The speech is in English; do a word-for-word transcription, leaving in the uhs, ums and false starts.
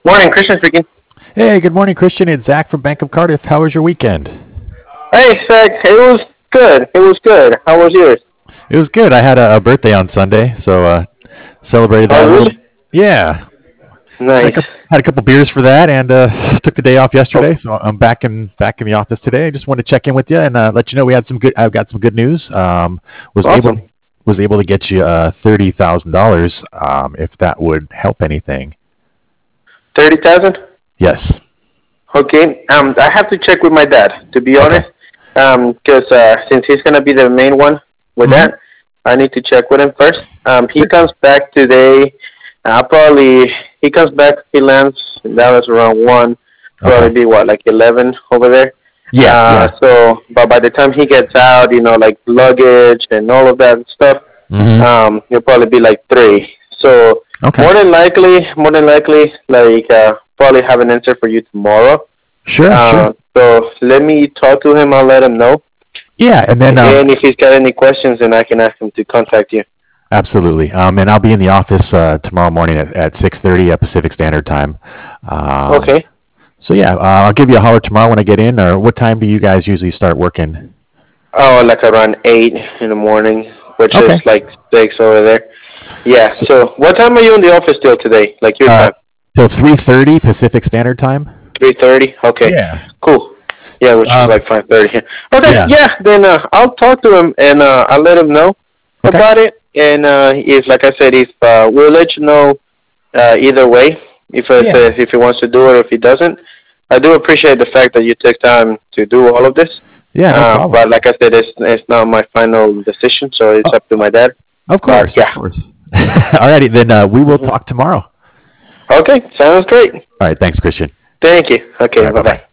Morning, Christian speaking. Hey, good morning, Christian. It's Zach from Bank of Cardiff. How was your weekend? Hey, Zach. It was good. It was good. How was yours? It was good. I had a, a birthday on Sunday, so uh, celebrated that Oh, a little. really? Yeah, had a Nice. couple, had a couple beers for that, and uh, took the day off Oh, yesterday. So I'm back in back in the office today. I just wanted to check in with you and uh, let you know we had some good. I've got some good news. Um, was able awesome. was able to get you uh, thirty thousand dollars. Um, if that would help anything. thirty thousand? Yes. Okay. Um, I have to check with my dad, to be Okay. honest. Um, because uh, since he's going to be the main one with Mm-hmm. that, I need to check with him first. Um, he Sure. comes back today. Uh, probably, he comes back, he lands in Dallas around one. Probably Okay. be, what, like eleven over there? Yeah. Uh, Yeah. so, but by the time he gets out, you know, like luggage and all of that stuff, Mm-hmm. um, it'll probably be like three. So Okay. more than likely, more than likely, like uh, probably have an answer for you tomorrow. Sure. Sure. Uh, so let me talk to him. I'll let him know. Yeah, and then um, And if he's got any questions, then I can ask him to contact you. absolutely. Um, and I'll be in the office uh, tomorrow morning at, at six thirty at Pacific Standard Time. Um, Okay. so yeah, uh, I'll give you a holler tomorrow when I get in. Or what time do you guys usually start working? Oh, like around eight in the morning, which is Okay. like six over there. Yeah. So So what time are you in the office till today? Like your uh, time? till three thirty Pacific Standard Time. Three thirty. Okay. Yeah. Cool. Yeah, which is Um, like five thirty here. Okay, yeah. yeah. Then uh, I'll talk to him and uh, I'll let him know Okay. about it. And uh, if, like I said, if uh, we'll let you know uh, either way, if it's, uh, Yeah. if he wants to do it or if he doesn't. I do appreciate the fact that you took time to do all of this. Yeah. No Uh, problem. but like I said, it's it's not my final decision, so it's Oh, up to my dad. of But course. Of yeah. course. Alrighty, then uh, we will hmm talk tomorrow. Okay, sounds great. All right. Thanks, Christian. Thank you. All Okay, right. bye Bye bye. bye.